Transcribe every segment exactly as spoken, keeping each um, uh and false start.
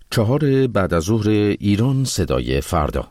چهار بعد از ظهر ایران صدای فردا.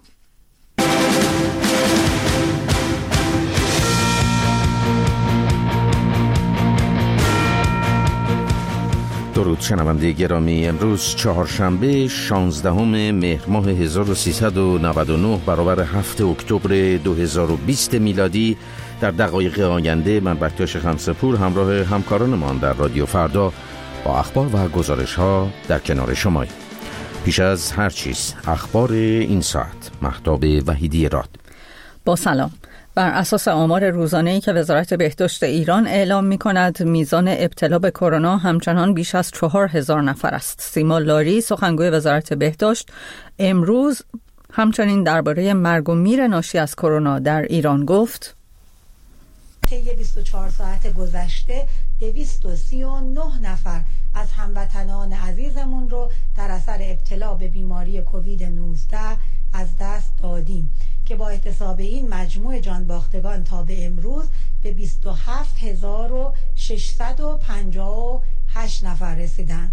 درود شنونده گرامی، امروز چهارشنبه شانزدهم مهر ماه هزار و سیصد و نود و نه برابر هفت اکتبر دو هزار و بیست میلادی. در دقایق آینده من بکتاش خمسپور همراه همکارانمان در رادیو فردا با اخبار و گزارش ها در کنار شماییم. پیش از هر چیز اخبار این ساعت. مهتاب وحیدی راد. با سلام. بر اساس آمار روزانه‌ای که وزارت بهداشت ایران اعلام می‌کند، میزان ابتلا به کرونا همچنان بیش از چهار هزار نفر است. سیما لاری، سخنگوی وزارت بهداشت، امروز همچنین درباره مرگ و میر ناشی از کرونا در ایران گفت: طی بیست و چهار ساعت گذشته دویست و سی و نه نفر از هموطنان عزیزمون رو در اثر ابتلا به بیماری کووید نوزده از دست دادیم که با احتساب این مجموع جانباختگان تا به امروز به بیست و هفت هزار و ششصد و پنجاه و هشت نفر رسیدند.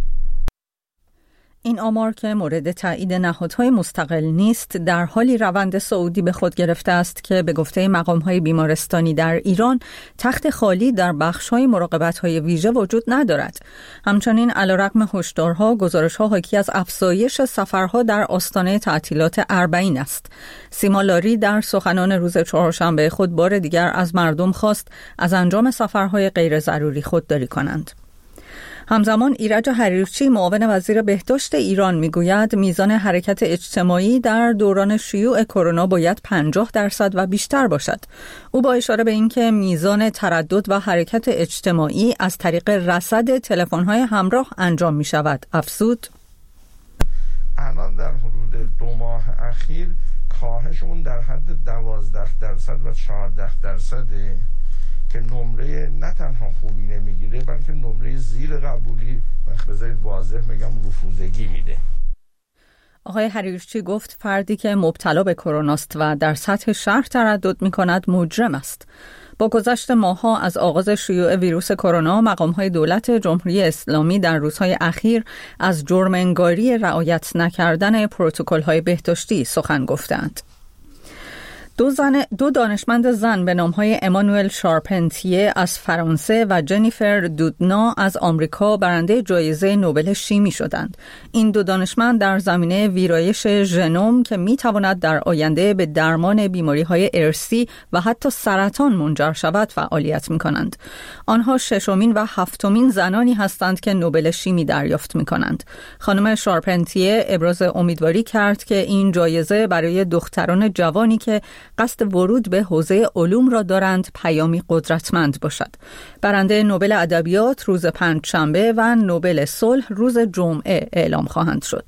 این آمار که مورد تایید نهادهای مستقل نیست، در حالی روند صعودی به خود گرفته است که به گفته مقام‌های بیمارستانی در ایران تخت خالی در بخش‌های مراقبت‌های ویژه وجود ندارد. همچنین علیرغم هشدارها، گزارش‌ها حاکی از افزایش سفرها در آستانه تعطیلات اربعین است. سیما لاری در سخنان روز چهارشنبه خود بار دیگر از مردم خواست از انجام سفرهای غیر ضروری خودداری کنند. همزمان ایرج حریرچی، معاون وزیر بهداشت ایران، میگوید میزان حرکت اجتماعی در دوران شیوع کرونا باید پنجاه درصد و بیشتر باشد. او با اشاره به اینکه میزان تردد و حرکت اجتماعی از طریق رصد تلفن‌های همراه انجام می شود افزود: الان در حدود دو ماه اخیر کاهش اون در حد دوازده درصد و چهارده درصده که نمره نه تنها خوبی نمیگیره بلکه نمره زیر قبولی و بذارید واضح بگم رفوزگی میده. آقای حریرچی گفت فردی که مبتلا به کروناست و در سطح شهر تردد میکند مجرم است. با گذشت ماه‌ها از آغاز شیوع ویروس کرونا، مقام‌های دولت جمهوری اسلامی در روزهای اخیر از جرم انگاری رعایت نکردن پروتکل‌های بهداشتی سخن گفتند. دو زن دو دانشمند زن به نام‌های امانوئل شارپنتیه از فرانسه و جنیفر دودنا از آمریکا برنده جایزه نوبل شیمی شدند. این دو دانشمند در زمینه ویرایش ژنوم که می‌تواند در آینده به درمان بیماری‌های ارثی و حتی سرطان منجر شود فعالیت می‌کنند. آنها ششمین و هفتمین زنانی هستند که نوبل شیمی دریافت می‌کنند. خانم شارپنتیه ابراز امیدواری کرد که این جایزه برای دختران جوانی که قصد ورود به حوزه علوم را دارند پیامی قدرتمند باشد. برنده نوبل ادبیات روز پنجشنبه و نوبل صلح روز جمعه اعلام خواهند شد.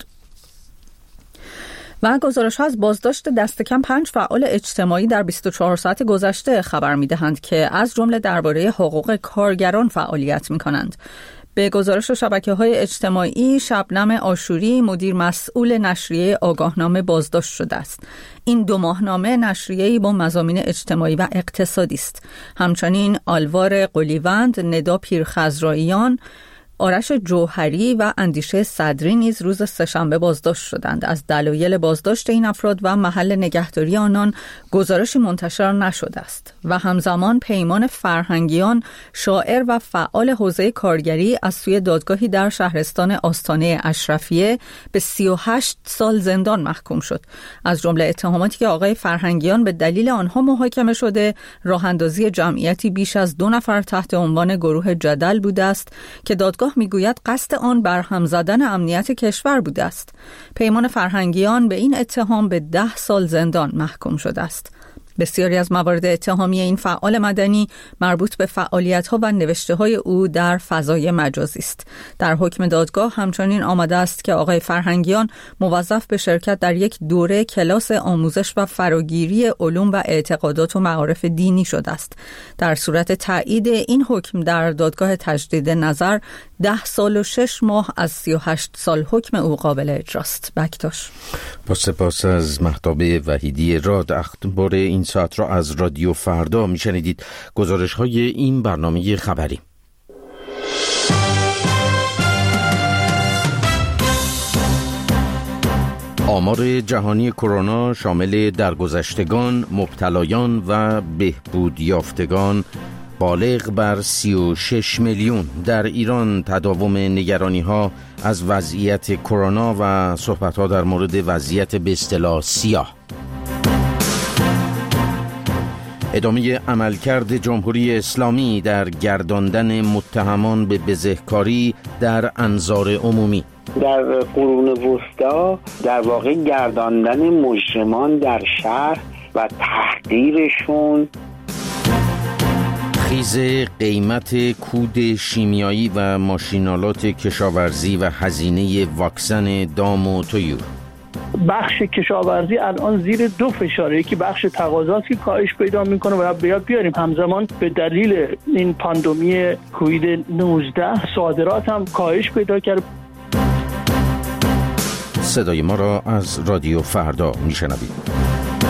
و گزارش‌ها از بازداشت دست کم پنج فعال اجتماعی در بیست و چهار ساعت گذشته خبر می‌دهند که از جمله درباره حقوق کارگران فعالیت می‌کنند. به گزارش شبکه‌های اجتماعی، شبنم آشوری، مدیر مسئول نشریه آگاهنامه بازداشت شده است. این دو ماهنامه نشریه‌ای با مضامین اجتماعی و اقتصادی است. همچنین آلوار قلیوند، ندا پیرخضراییان، آرش جوهری و اندیشه صدری نیز روز سه‌شنبه بازداشت شدند. از دلایل بازداشت این افراد و محل نگهداری آنان گزارشی منتشر نشده است. و همزمان پیمان فرهنگیان، شاعر و فعال حوزه کارگری، از سوی دادگاهی در شهرستان آستانه اشرفیه به سی و هشت سال زندان محکوم شد. از جمله اتهاماتی که آقای فرهنگیان به دلیل آنها محاکمه شده، راه اندازی جمعیتی بیش از دو نفر تحت عنوان گروه جدل بوده است که دادگاه میگوید قصد آن برهم زدن امنیت کشور بوده است. پیمان فرهنگیان به این اتهام به ده سال زندان محکوم شده است. بسیاری از موارد اتهامی این فعال مدنی مربوط به فعالیت‌ها و نوشته‌های او در فضای مجازی است. در حکم دادگاه همچنین آمده است که آقای فرهنگیان موظف به شرکت در یک دوره کلاس آموزش و فراگیری علوم و اعتقادات و معارف دینی شده است. در صورت تایید این حکم در دادگاه تجدید نظر، ده سال و شش ماه از سی و هشت سال حکم او قابل اجراست. بکتاش. با سپاس از مهتاب وحیدی راد. اخبار این ساعت را از رادیو فردا میشنیدید. گزارش های این برنامه خبری. آمار جهانی کرونا شامل درگذشتگان، مبتلایان و بهبود یافتگان بالغ بر سی و شش میلیون. در ایران تداوم نگرانی‌ها از وضعیت کرونا و صحبت‌ها در مورد وضعیت به اصطلاح سیاه. ادامه عملکرد جمهوری اسلامی در گرداندن متهمان به بزهکاری در انظار عمومی. در قرون وسطا در واقع گرداندن مجرمان در شهر و تحقیرشون. خیز قیمت کود شیمیایی و ماشینالات کشاورزی و هزینه واکسن دام و طیور. بخش کشاورزی الان زیر دو فشاره، یکی بخش تقاضاست که کاهش پیدا میکنه و باید بیاریم همزمان به دلیل این پاندمی کووید نوزده صادرات هم کاهش پیدا کرده. صدای ما را از رادیو فردا میشنوید.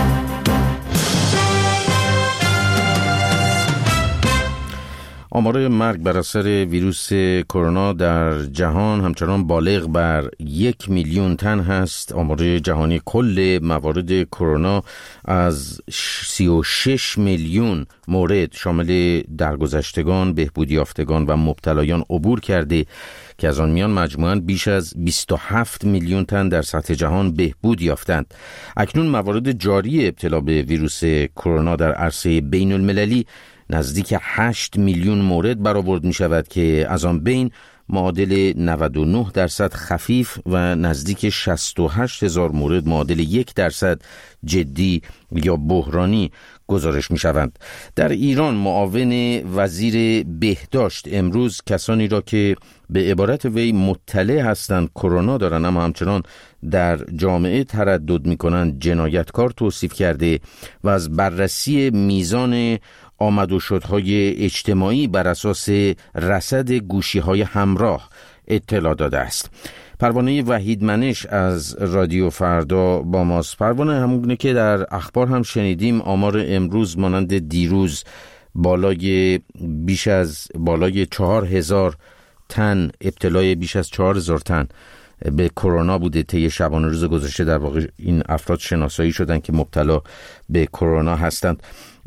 آمار مرگ بر اثر ویروس کرونا در جهان همچنان بالغ بر یک میلیون تن هست. آمار جهانی کل موارد کرونا از سی و شش میلیون مورد شامل درگذشتگان، بهبود یافتگان و مبتلایان عبور کرده که از آن میان مجموعاً بیش از بیست و هفت میلیون تن در سطح جهان بهبود یافتند. اکنون موارد جاری ابتلا به ویروس کرونا در عرصه بین المللی نزدیک هشت میلیون مورد برآورد می شود که از آن بین معادل نود و نه درصد خفیف و نزدیک شصت و هشت هزار مورد معادل یک درصد جدی یا بحرانی گزارش می شوند. در ایران معاون وزیر بهداشت امروز کسانی را که به عبارت وی مطلع هستند کرونا دارند اما همچنان در جامعه تردد می کنند جنایتکار توصیف کرده و از بررسی میزان آمد و شدهای اجتماعی بر اساس رصد گوشی‌های همراه اطلاع داده است. پروانه وحید منش از رادیو فردا با ماست. پروانه، همونه که در اخبار هم شنیدیم آمار امروز مانند دیروز بالای بیش از بالای چهار هزار تن ابتلای بیش از چهار هزار تن به کرونا بوده. طی شبانه روز گذشته در واقع این افراد شناسایی شدند که مبتلا به کرونا هستند.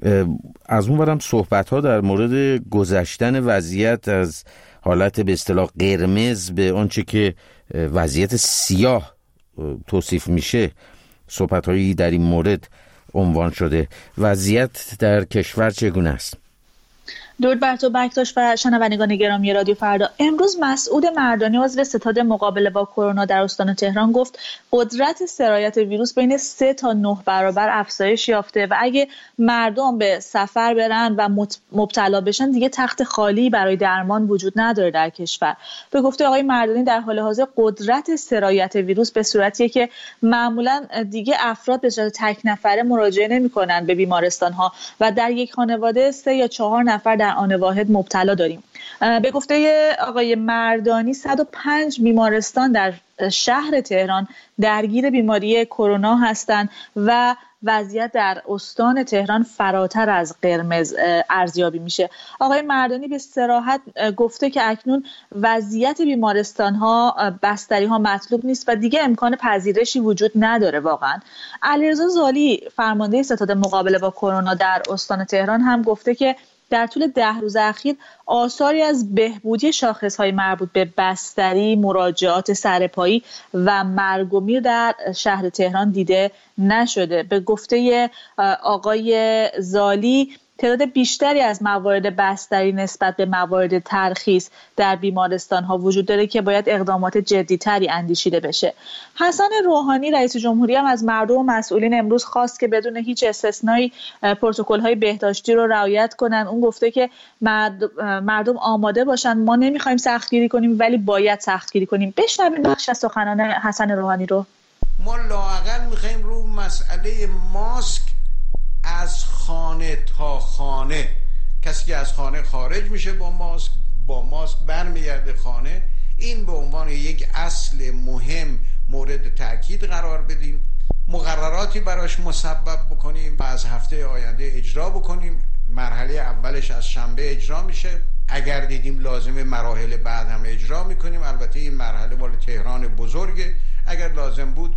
از اون ورم صحبت ها در مورد گذشتن وضعیت از حالت به اصطلاح قرمز به آنچه که وضعیت سیاه توصیف میشه، صحبت هایی در این مورد عنوان شده. وضعیت در کشور چگونه است؟ درود بر تو بکتاش و شنوندگان گرامی رادیو فردا. امروز مسعود مردانی عضو ستاد مقابله با کرونا در استان تهران گفت قدرت سرایت ویروس بین سه تا نه برابر افزایش یافته و اگه مردم به سفر برن و مبتلا بشن دیگه تخت خالی برای درمان وجود نداره در کشور. به گفته آقای مردانی در حال حاضر قدرت سرایت ویروس به صورتیه که معمولا دیگه افراد به صورت تک نفره مراجعه نمی‌کنن به بیمارستان ها و در یک خانواده سه یا چهار نفر در آن واحد مبتلا داریم. به گفته آقای مردانی صد و پنج بیمارستان در شهر تهران درگیر بیماری کرونا هستند و وضعیت در استان تهران فراتر از قرمز ارزیابی میشه. آقای مردانی به صراحت گفته که اکنون وضعیت بیمارستان ها، بستری ها مطلوب نیست و دیگه امکان پذیرشی وجود نداره. واقعا علیرضا زالی فرمانده ستاد مقابله با کرونا در استان تهران هم گفته که در طول ده روز اخیر آثاری از بهبودی شاخص‌های مربوط به بستری، مراجعات سرپایی و مرگ و میر در شهر تهران دیده نشده. به گفته آقای زالی تعداد بیشتری از موارد بستری نسبت به موارد ترخیص در بیمارستان‌ها وجود داره که باید اقدامات جدی‌تری اندیشیده بشه. حسن روحانی رئیس جمهوری هم از مردم و مسئولین امروز خواست که بدون هیچ استثنایی پروتکل‌های بهداشتی رو رعایت کنن. اون گفته که مردم آماده باشن، ما نمی‌خوایم سختگیری کنیم ولی باید سختگیری کنیم. بشنویم بخش از سخنان حسن روحانی رو. ما لااقل می‌خوایم رو مسئله ماسک از خانه تا خانه، کسی که از خانه خارج میشه با ماسک با ماسک برمیگرده خانه، این به عنوان یک اصل مهم مورد تأکید قرار بدیم، مقرراتی براش مسبب بکنیم و از هفته آینده اجرا بکنیم. مرحله اولش از شنبه اجرا میشه، اگر دیدیم لازمه مراحل بعد هم اجرا میکنیم. البته این مرحله مال تهران بزرگه، اگر لازم بود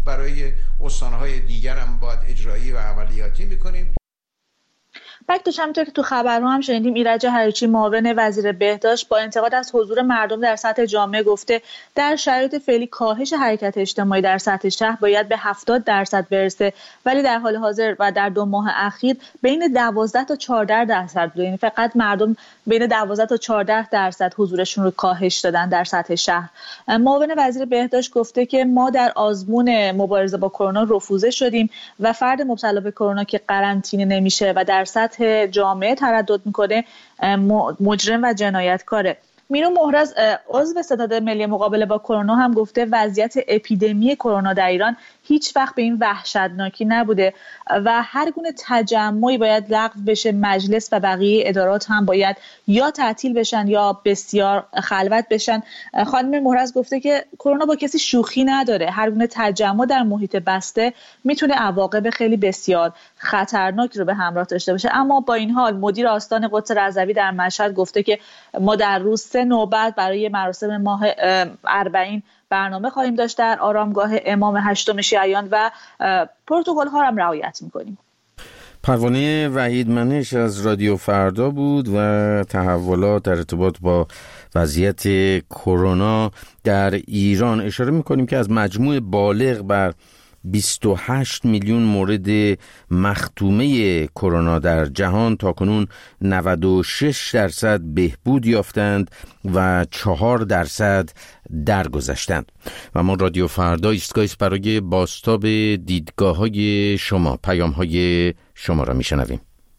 برای استانهای دیگر هم باید اجرایی و عملیاتی میکنیم. بکتوش همونطور که تو خبرها هم شنیدیم، ایرج هریچی معاون وزیر بهداشت با انتقاد از حضور مردم در سطح جامعه گفته در شرایط فعلی کاهش حرکت اجتماعی در سطح شهر باید به هفتاد درصد برسه، ولی در حال حاضر و در دو ماه اخیر بین دوازده تا چهارده درصد بوده. یعنی فقط مردم بین دوازده تا چهارده درصد حضورشون رو کاهش دادن در سطح شهر. معاون وزیر بهداشت گفته که ما در آزمون مبارزه با کرونا رفوزه شدیم و فرد مبتلا به کرونا که قرنطینه نمیشه و در سطح جامعه تردد میکنه مجرم و جنایتکاره. مینو محرز عضو ستاد ملی مقابله با کرونا هم گفته وضعیت اپیدمی کرونا در ایران هیچ وقت به این وحشتناکی نبوده و هر گونه تجمعی باید لغو بشه. مجلس و بقیه ادارات هم باید یا تعطیل بشن یا بسیار خلوت بشن. خانم محرز گفته که کرونا با کسی شوخی نداره. هر گونه تجمع در محیط بسته میتونه عواقب خیلی بسیار خطرناک رو به همراه داشته باشه. اما با این حال مدیر آستان قدس رضوی در مشهد گفته که ما در روز سه نوبت برای مراسم ماه اربعین برنامه خواهیم داشت در آرامگاه امام هشتم شیعیان و پروتکل ها هم رعایت میکنیم. پروانه وحید منش از رادیو فردا بود و تحولات در ارتباط با وضعیت کرونا در ایران. اشاره میکنیم که از مجموع بالغ بر بیست و هشت میلیون مورد مختومه کرونا در جهان تاکنون نود و شش درصد بهبود یافتند و چهار درصد درگذشتند. و ما رادیو فردا ایستگاهی است برای بازتاب دیدگاه‌های شما، پیام‌های شما را میشنویم.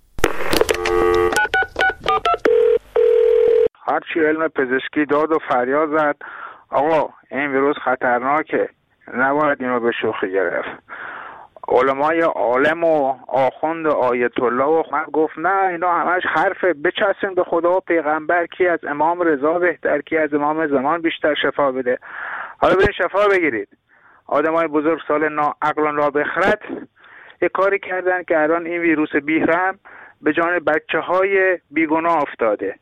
هرچی علم پزشکی داد و فریاد زد آقا این ویروس خطرناکه، نباید اینو به شوخی گرفت. علمای عالم و آخوند آیت الله و من گفت نه اینا همش حرفه، بچسبین به خدا و پیغمبر، کی از امام رضا بهتر، کی از امام زمان بیشتر شفا بده. حالا برید شفا بگیرید. آدمای بزرگ سال نا عقلان را بخرد یک کاری کردن که الان این ویروس بیرحم به جان بچه‌های بیگناه افتاده.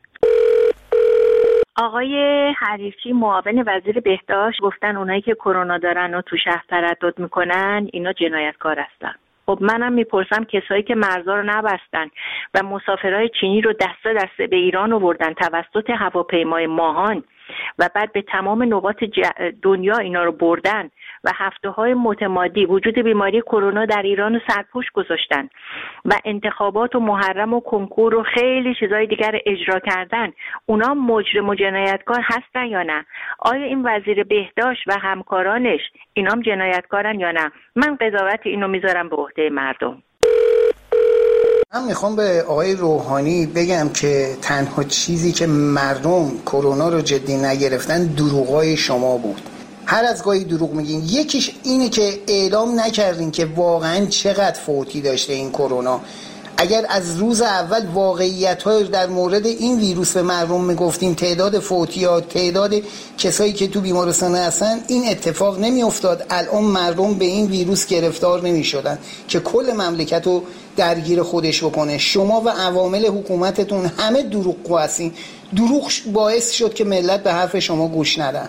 آقای حریفی معاون وزیر بهداشت گفتن اونایی که کرونا دارن و تو شهر تردد میکنن اینا جنایتکار هستن. خب منم میپرسم کسایی که مرزا رو نبستن و مسافرای چینی رو دسته دسته به ایران آوردن توسط هواپیمای ماهان و بعد به تمام نقاط دنیا اینا رو بردن و هفته‌های متمادی وجود بیماری کرونا در ایران رو سرپوش گذاشتن و انتخابات و محرم و کنکور و خیلی چیزای دیگر اجرا کردن، اونا مجرم و جنایتکار هستن یا نه؟ آیا این وزیر بهداشت و همکارانش اینام جنایتکارن یا نه؟ من قضاوت اینو میذارم به عهده مردم. من میخوام به آقای روحانی بگم که تنها چیزی که مردم کرونا رو جدی نگرفتن دروغای شما بود. هر از گاهی دروغ میگین. یکیش اینه که اعلام نکردین که واقعا چقدر فوتی داشته این کرونا. اگر از روز اول واقعیت‌ها در مورد این ویروس به مردم میگفتیم، تعداد فوتیات، تعداد کسایی که تو بیمارستان هستن، این اتفاق نمیافتاد. الان مردم به این ویروس گرفتار نمیشدن که کل مملکت رو درگیر خودش بکنه. شما و عوامل حکومتتون همه دروغگو هستین. دروغ باعث شد که ملت به حرف شما گوش ندن.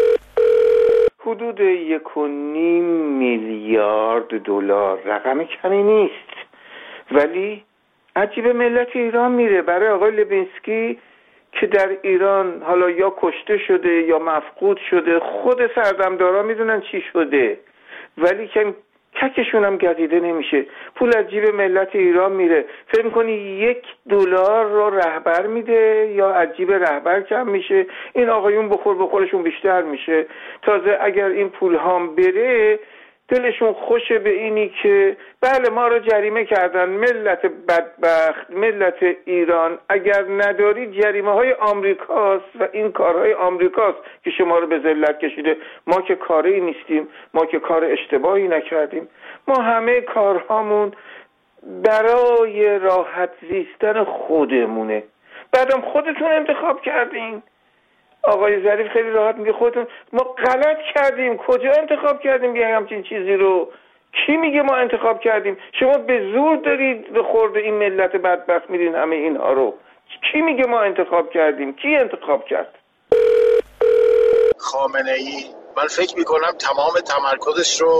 حدود یک و نیم میلیارد دلار رقم کمی نیست، ولی عجیب ملت ایران میره برای آقای لبینسکی که در ایران حالا یا کشته شده یا مفقود شده، خود سردمدارا میدونن چی شده، ولی که ککشون هم گزیده نمیشه. پول از جیب ملت ایران میره. فکر میکنی یک دلار رو رهبر میده یا از جیب رهبر کم میشه؟ این آقایون بخور بخورشون بیشتر میشه. تازه اگر این پول هم بره دلشون خوشه به اینی که بله ما رو جریمه کردن، ملت بدبخت، ملت ایران، اگر نداری جریمه های آمریکاست و این کارهای آمریکاست که شما رو به ذلت کشیده. ما که کاری نیستیم، ما که کار اشتباهی نکردیم، ما همه کارهامون برای راحت زیستن خودمونه. بعدم خودتون انتخاب کردین. آقای ظریف خیلی راحت میگه خودتون ما غلط کردیم. کجا انتخاب کردیم یه همچین چیزی رو؟ کی میگه ما انتخاب کردیم؟ شما به زور دارید به خورد این ملت بدبخت میدین همه اینها رو. کی میگه ما انتخاب کردیم؟ کی انتخاب کرد؟ خامنه ای من فکر میکنم تمام تمرکزش رو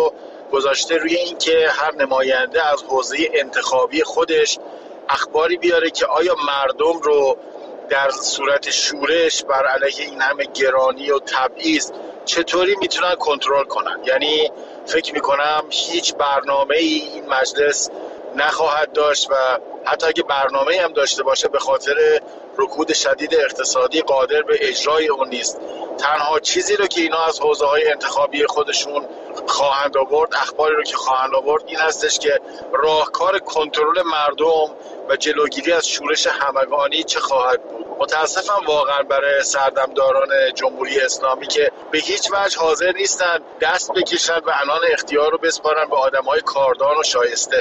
گذاشته روی این که هر نماینده از حوزه انتخابی خودش اخباری بیاره که آیا مردم رو در صورت شورش بر علیه این همه گرانی و تبعیض چطوری میتونن کنترل کنن. یعنی فکر میکنم هیچ برنامه‌ای این مجلس نخواهد داشت و حتی اگه برنامه‌ای هم داشته باشه به خاطر رکود شدید اقتصادی قادر به اجرای اون نیست. تنها چیزی رو که اینا از حوزه‌های انتخابی خودشون خواهند آورد، اخباری رو که خواهند آورد این هستش که راهکار کنترل مردم و جلوگیری از شورش همگانی چه خواهد بود. متاسفم واقعا برای سردمداران جمهوری اسلامی که به هیچ وجه حاضر نیستن دست بکشن و عنان اختیار رو بسپارن به آدم‌های کاردان و شایسته.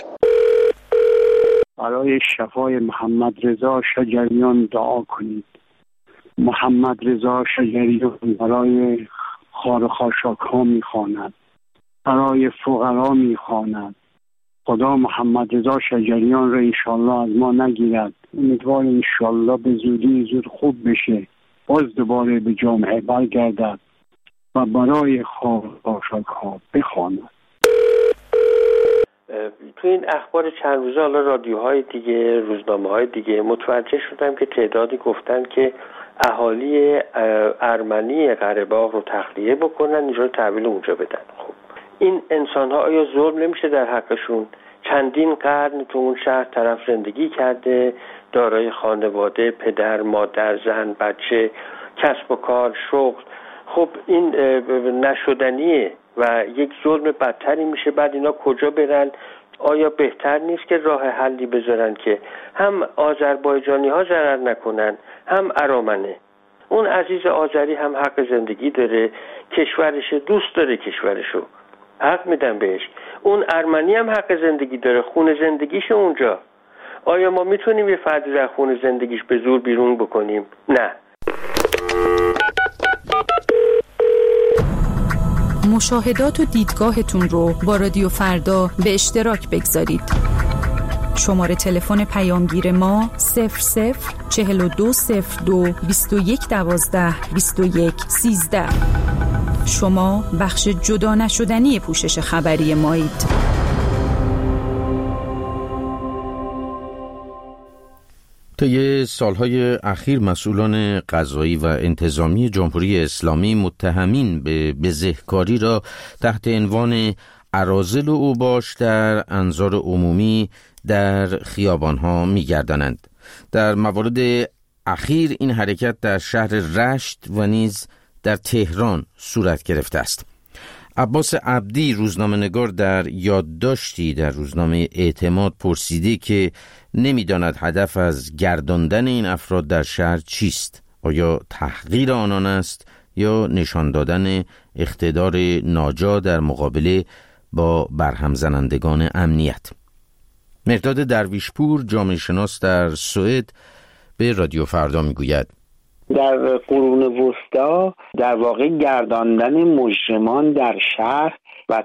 برای شفای محمد رضا شجریان دعا کنید. محمد رضا شجریان برای خار خاشاک ها میخواند، برای فقرا میخواند. خدا محمد رضا شجریان را انشالله از ما نگیرد. امیدوار انشالله به زودی زود خوب بشه، باز دوباره به جامعه برگردد و برای خار خاشاک ها بخواند. تو این اخبار چند روزه حالا رادیوهای دیگه، روزنامه‌های دیگه متوجه شدم که تعدادی گفتن که اهالی ارمنی قره‌باغ رو تخلیه بکنن، اینجا رو تحویل اونجا بدن. خب این انسان‌ها آیا ظلم نمیشه در حقشون؟ چندین قرن تو اون شهر طرف زندگی کرده، دارای خانواده، پدر، مادر، زن، بچه، کسب و کار، شغل. خب این نشدنیه و یک ظلم بدتری میشه. بعد اینا کجا برن؟ آیا بهتر نیست که راه حلی بذارن که هم آذربایجانی ها ضرر نکنن هم ارامنه؟ اون عزیز آذری هم حق زندگی داره، کشورش دوست داره، کشورشو حق میدن بهش. اون ارمنی هم حق زندگی داره، خون زندگیش اونجا. آیا ما میتونیم یه فردی در خون زندگیش به زور بیرون بکنیم؟ نه. مشاهدات و دیدگاهتون رو با رادیو فردا به اشتراک بگذارید. شماره تلفن پیامگیر ما صفر صفر چهل و دو صفر دو بیست و یک دوازده بیست و یک سیزده. شما بخش جدا نشدنی پوشش خبری مایید. طی سالهای اخیر مسئولان قضایی و انتظامی جمهوری اسلامی متهمین به بزهکاری را تحت عنوان اراذل و اوباش در انظار عمومی در خیابانها می‌گردانند. در موارد اخیر این حرکت در شهر رشت و نیز در تهران صورت گرفته است. عباس عبدی روزنامه‌نگار در یادداشتی در روزنامه اعتماد پرسیده که نمی‌داند هدف از گرداندن این افراد در شهر چیست؟ آیا تحقیر آنان است یا نشان دادن اقتدار ناجا در مقابله با برهم زنندگان امنیت؟ مرداد درویشپور جامعه شناس در سوئد به رادیو فردا میگوید در قرون وسطا در واقع گرداندن مجرمان در شهر و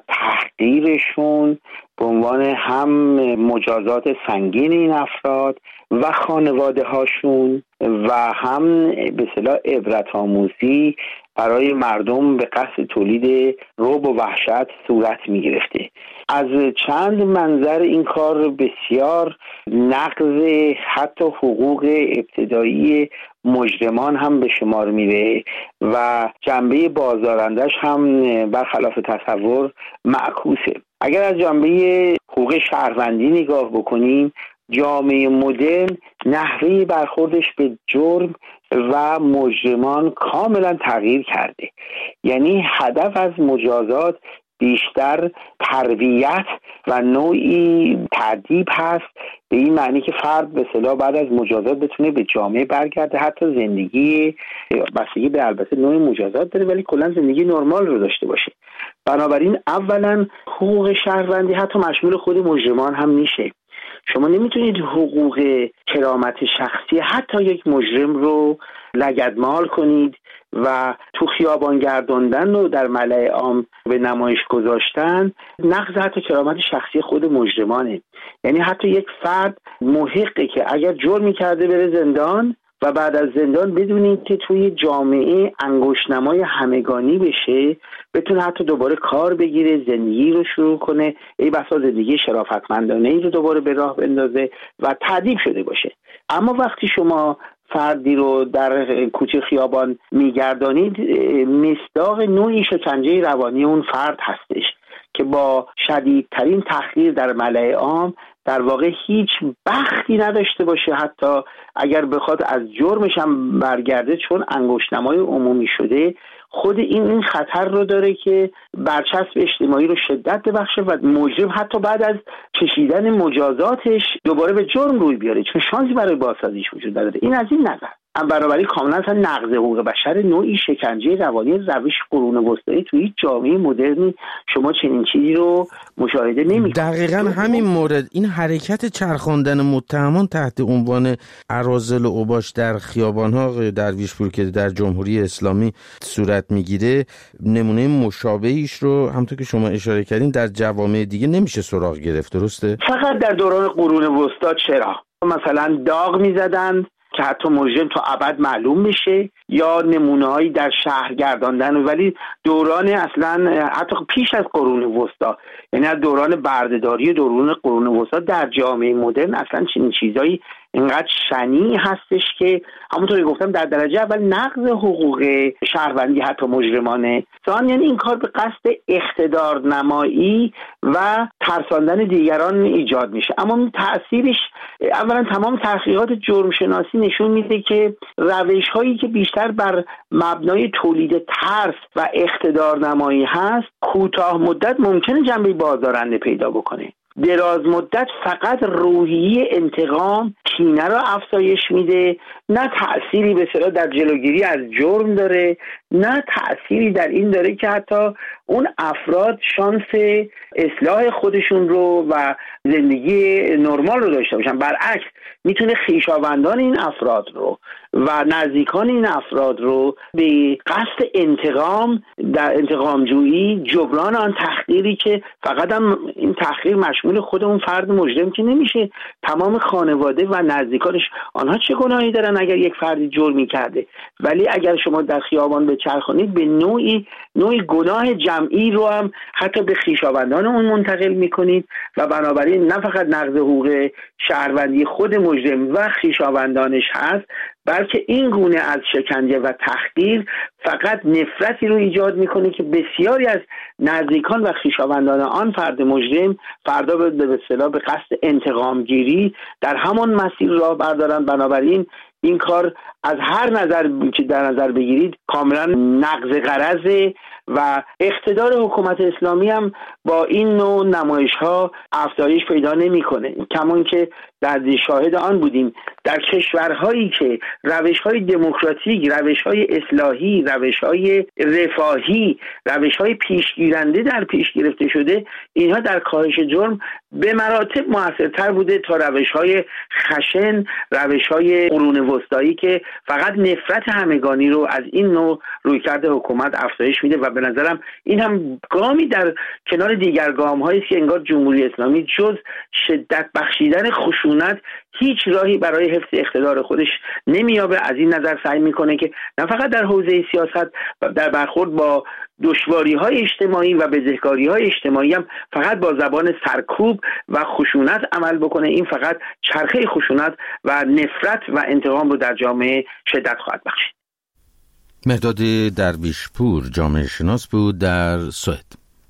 تحقیرشون به عنوان هم مجازات سنگین این افراد و خانواده هاشون و هم به اصطلاح عبرت آموزی برای مردم به قصد تولید رعب و وحشت صورت می گرفته. از چند منظر این کار بسیار نقض حتی حقوق ابتدایی مجرمان هم به شمار میره و جنبه بازدارندش هم برخلاف تصور معکوسه. اگر از جنبه حقوق شهروندی نگاه بکنیم، جامعه مدرن نحوه برخوردش به جرم و مجرمان کاملا تغییر کرده. یعنی هدف از مجازات بیشتر تربیت و نوعی تأدیب هست، به این معنی که فرد به اصطلاح بعد از مجازات بتونه به جامعه برگرده، حتی زندگی بستگی به البته نوع مجازات داره ولی کلا زندگی نرمال رو داشته باشه. بنابراین اولا حقوق شهروندی حتی مشمول خود مجرمان هم میشه. شما نمیتونید حقوق کرامت شخصی حتی یک مجرم رو لگدمال کنید و تو خیابان گرداندن و در ملأ عام به نمایش گذاشتن نقض حتی کرامت شخصی خود مجرمانه. یعنی حتی یک فرد محقه که اگر جرمی کرده بره زندان و بعد از زندان بدونید که توی جامعه انگشت‌نمای همگانی بشه، بتونه حتی دوباره کار بگیره، زندگی رو شروع کنه، ای بسا زندگی شرافتمندانه ای رو دوباره به راه بندازه و تأدیب شده باشه. اما وقتی شما فردی رو در کوچه خیابان میگردانید، مصداق نوعی شکنجه روانی اون فرد هستش که با شدیدترین تحقیر در ملأ عام در واقع هیچ بختی نداشته باشه، حتی اگر بخواد از جرمش هم برگرده، چون انگشت‌نمای عمومی شده، خود این این خطر رو داره که برچسب اجتماعی رو شدت ببخشه و مجرم حتی بعد از چشیدن مجازاتش دوباره به جرم روی بیاره، چون شانسی برای بازسازیش وجود نداره. این از این نظر بنابراین کاملا اصلا نقض حقوق بشر، نوعی شکنجه روانی روش قرون وسطایی توی هیچ جامعه مدرنی شما چنین چیزی رو مشاهده نمی‌کنید. دقیقاً همین مورد، این حرکت چرخاندن متهمان تحت عنوان اراذل و اوباش در خیابان‌ها درویشپور که در جمهوری اسلامی صورت میگیره، نمونه مشابهیش رو همونطور که شما اشاره کردین در جوامع دیگه نمیشه سراغ گرفت، درسته؟ فقط در دوران قرون وسطا چرا؟ مثلا داغ می‌زدن که حتی مجرم تا ابد معلوم بشه، یا نمونه‌هایی در شهر گرداندن، ولی دوران اصلا حتی پیش از قرون وسطا، یعنی از دوران بردهداری دوران قرون وسطا در جامعه مدرن اصلا چنین چیزایی اینقدر شنیع هستش که همونطور که گفتم در درجه اول نقض حقوق شهروندی حتی مجرمانه، ثانیاً این کار به قصد اقتدار نمایی و ترساندن دیگران ایجاد میشه. اما تأثیرش اولا تمام تحقیقات جرم شناسی نشون میده که روش هایی که بیشتر بر مبنای تولید ترس و اقتدار نمایی هست، کوتاه مدت ممکنه جنبه بازدارنده پیدا بکنه، دراز مدت فقط روحیه انتقام، کینه رو افزایش میده، نه تأثیری به اصطلاح در جلوگیری از جرم داره، نه تأثیری در این داره که حتی اون افراد شانس اصلاح خودشون رو و زندگی نرمال رو داشته باشن. برعکس میتونه خویشاوندان این افراد رو و نزدیکان این افراد رو به قصد انتقام در انتقام جویی، جبران آن تحقیری که فقط هم این تحقیر مشمول خود اون فرد مجرم که نمیشه، تمام خانواده و نزدیکانش، آنها چه گناهی دارن اگر یک فردی جرمی کرده؟ ولی اگر شما در خیابان بچرخونید به نوعی نوعی گناه جمعی رو هم حتی به خویشاوندان اون منتقل میکنید و بنابراین نه فقط نقض حقوق شهروندی خود مجرم و خویشاوندانش هست، بلکه این گونه از شکنجه و تحقیر فقط نفرتی رو ایجاد میکنه که بسیاری از نزدیکان و خویشاوندان آن فرد مجرم فردا به اصطلاح به قصد انتقام گیری در همان مسیر راه بردارن. بنابراین این کار از هر نظر که در نظر بگیرید کاملا نقض غرضه و اقتدار حکومت اسلامی هم با این نوع نمایش‌ها افزایش پیدا نمی‌کنه. کمان که در شاهد آن بودیم در کشورهایی که روش‌های دموکراتیک، روش‌های اصلاحی، روش‌های رفاهی، روش‌های پیشگیرنده در پیش گرفته شده، اینها در کاهش جرم به مراتب موثرتر بوده تا روش‌های خشن، روش‌های قرون وسطایی که فقط نفرت همگانی رو از این نوع رویکرد حکومت افزایش میده و به نظرم این هم گامی در کنار دیگر گام‌هایی است که انگار جمهوری اسلامی جز شدت بخشیدن خشونت هیچ راهی برای حفظ اقتدار خودش نمیابه. از این نظر سعی میکنه که نه فقط در حوزه سیاست و در برخورد با دشواری‌های اجتماعی و بزهکاری‌های اجتماعی هم فقط با زبان سرکوب و خشونت عمل بکنه. این فقط چرخه خشونت و نفرت و انتقام رو در جامعه شدت خواهد بخشید. مهداد درویشپور جامعه شناس بود در سوئد.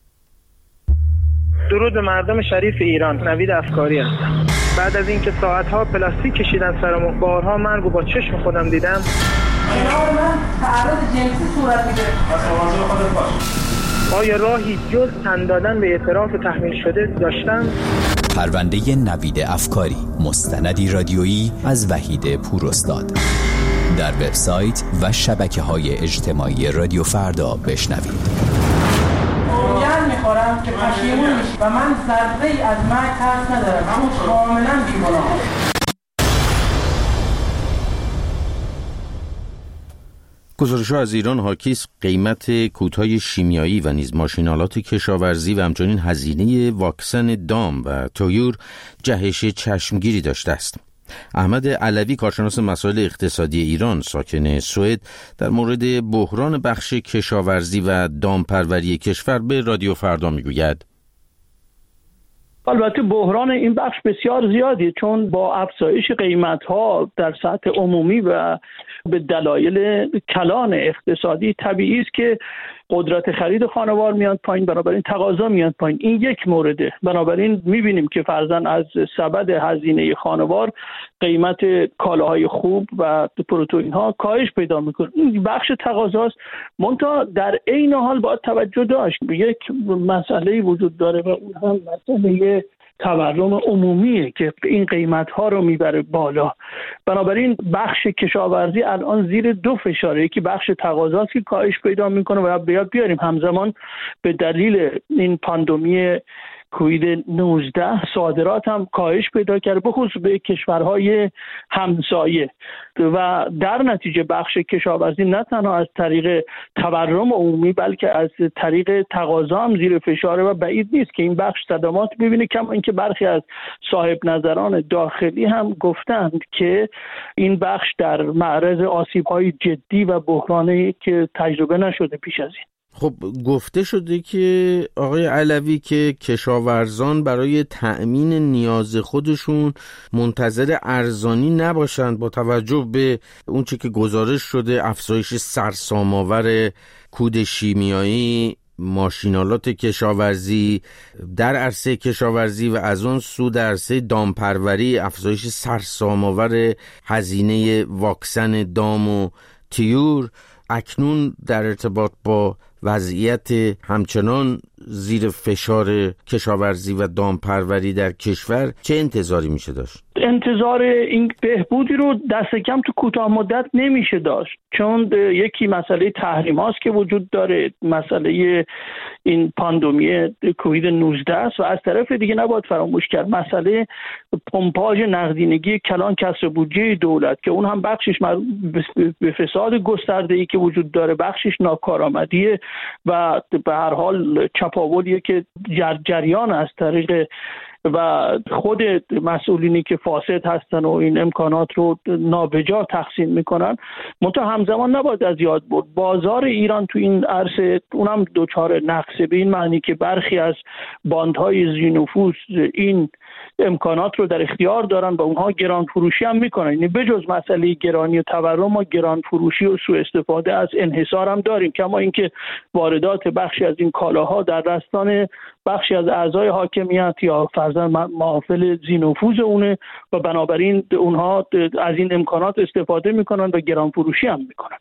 درود به مردم شریف ایران. نوید افکاری هستم. بعد از اینکه ساعتها پلاستیک کشیدن سرمون، بارها مرگ و با چشم خودم دیدم، کنار من تعرض جنسی صورت میده. پس مواظب خودت باش. آیا راهی جز تن دادن به اعتراف تحمیل شده داشتن؟ پرونده نوید افکاری، مستندی رادیویی از وحید پوراستاد. در وبسایت و شبکه‌های اجتماعی رادیو فردا بشنوید. گرم میخورم که پشیمون میشی و من ذره ای از مرگ ترس ندارم، همون کاملا بیگناهم. گزارش‌ها از ایران حاکی است قیمت کودهای شیمیایی و نیز ماشین‌آلات کشاورزی و همچنین هزینه واکسن دام و تویور جهش چشمگیری داشته است. احمد علوی کارشناس مسائل اقتصادی ایران ساکن سوئد در مورد بحران بخش کشاورزی و دامپروری کشور به رادیو فردا میگوید. البته بحران این بخش بسیار زیادیه، چون با افزایش قیمت‌ها در سطح عمومی و به دلایل کلان اقتصادی طبیعی است که قدرت خرید خانوار میاد پایین، بنابراین تقاضا میاد پایین. این یک مورده. بنابراین میبینیم که فرضاً از سبد هزینه خانوار قیمت کالاهای خوب و پروتئین ها کاهش پیدا میکنه. این بخش تقاضاست. منتها در عین حال باید توجه داشت به یک مسئله وجود داره و اون هم مسئله تورم عمومیه که این قیمت ها رو میبره بالا. بنابراین بخش کشاورزی الان زیر دو فشاره، که بخش تقاضاست که کاهش پیدا میکنه و باید بیاریم همزمان به دلیل این پاندمی کووید نوزده صادرات هم کاهش پیدا کرده، به خصوص به کشورهای همسایه، و در نتیجه بخش کشاورزی نه تنها از طریق تورم عمومی بلکه از طریق تقاضا هم زیر فشاره و بعید نیست که این بخش صدمات ببینه. کما اینکه برخی از صاحب نظران داخلی هم گفتند که این بخش در معرض آسیب‌های جدی و بحرانی که تجربه نشده پیش از این. خب گفته شده که آقای علوی که کشاورزان برای تأمین نیاز خودشون منتظر ارزانی نباشند، با توجه به اون چه که گزارش شده افزایش سرسام‌آور کود شیمیایی، ماشینالات کشاورزی در عرصه کشاورزی و از اون سو در عرصه دامپروری افزایش سرسام‌آور هزینه واکسن دام و طیور، اکنون در ارتباط با وضعیت همچنان زیر فشار کشاورزی و دامپروری در کشور چه انتظاری میشه داشت؟ انتظار این بهبودی رو دست کم تو کوتاه مدت نمیشه داشت، چون یکی مسئله تحریم هاست که وجود داره، مسئله این پاندمی کووید نوزده است، و از طرف دیگه نباید فراموش کرد مسئله پمپاژ نقدینگی کلان کسر بودجه دولت که اون هم بخشش به فساد گسترده‌ای که وجود داره، بخشش ناکارآمدی و به هر حال چپاولیه که جر جریان از طریق و خود مسئولینی که فاسد هستن و این امکانات رو نابجا تقسیم میکنن. منتها همزمان نباید از یاد برد بازار ایران تو این عرصه اونم دوچار نقصه، به این معنی که برخی از باندهای ذی‌نفوذ این امکانات رو در اختیار دارن و اونها گران فروشی هم میکنن. یعنی بجز مسئله گرانی و تورم ما گران فروشی و سوء استفاده از انحصار هم داریم، کما اینکه واردات بخشی از این کالاها در دستان بخشی از اعضای حاکمیت یا فرضاً محافل ذی‌نفوذ اونه و بنابراین اونها از این امکانات استفاده میکنن و گران فروشی هم میکنن.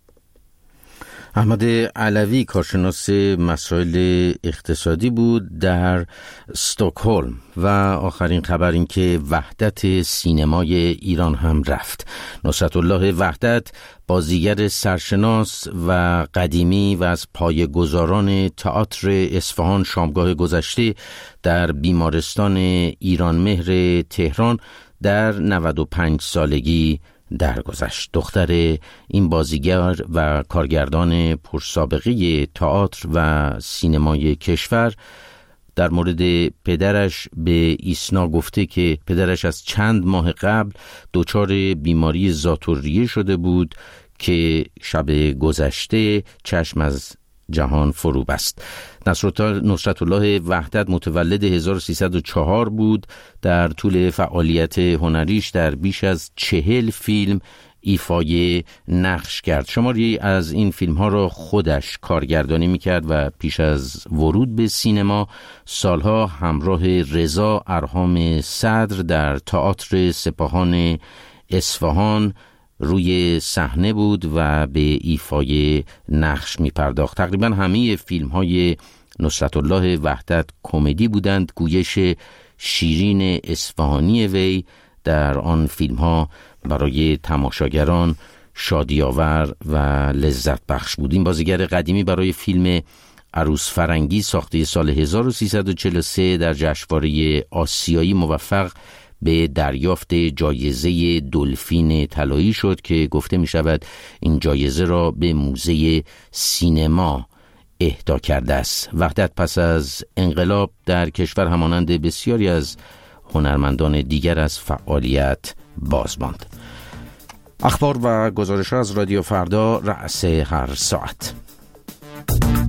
احمد علوی کارشناس مسائل اقتصادی بود در استکهلم. و آخرین خبر این که وحدت سینمای ایران هم رفت. نصرت الله وحدت بازیگر سرشناس و قدیمی و از پایه‌گذاران تئاتر اصفهان شامگاه گذشته در بیمارستان ایرانمهر تهران در نود و پنج سالگی درگذشت. دختر این بازیگر و کارگردان پرسابقه تئاتر و سینمای کشور در مورد پدرش به ایسنا گفته که پدرش از چند ماه قبل دچار بیماری ذات‌الریه شده بود که شب گذشته چشم از جهان فرو بست. نصرت الله وحدت متولد هزار و سیصد و چهار بود. در طول فعالیت هنریش در بیش از چهل فیلم ایفای نقش کرد. شماری از این فیلم ها را خودش کارگردانی میکرد و پیش از ورود به سینما سالها همراه رضا ارهام صدر در تئاتر سپاهان اصفهان روی صحنه بود و به ایفای نقش می پرداخت. تقریبا همه فیلم های نصرت الله وحدت کمدی بودند. گویش شیرین اصفهانی وی در آن فیلم ها برای تماشاگران شادی‌آور و لذت بخش بود. این بازیگر قدیمی برای فیلم عروس فرنگی ساخته سال هزار و سیصد و چهل و سه در جشنواره آسیایی موفق به دریافت جایزه دلفین طلایی شد که گفته می شود این جایزه را به موزه سینما اهدا کرده است. وحدت پس از انقلاب در کشور همانند بسیاری از هنرمندان دیگر از فعالیت باز ماند. اخبار و گزارش از رادیو فردا رأس هر ساعت.